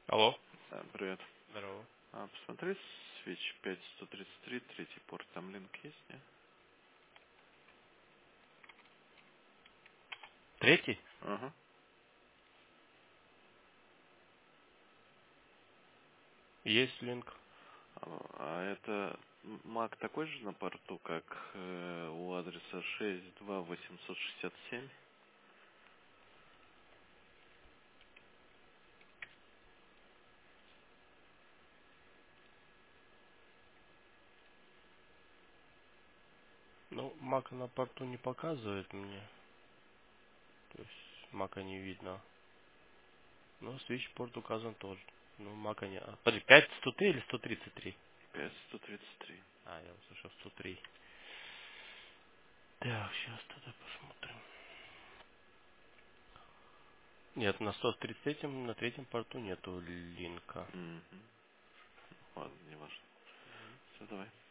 Алло. Привет. Здорово. Посмотри, свеч 5133, третий порт, там линк есть, не? Третий? Ага. Есть линк. А это маг такой же на порту, как у адреса 62867? Ну, мака на порту не показывает мне. То есть мака не видно. Но свич-порт указан тоже. Ну, мака не... Подожди, 5103 или 133? 5133. А, я услышал 103. Так, сейчас тогда посмотрим. Нет, на 133 на третьем порту нету линка. Угу. Ладно, не важно. Все, давай.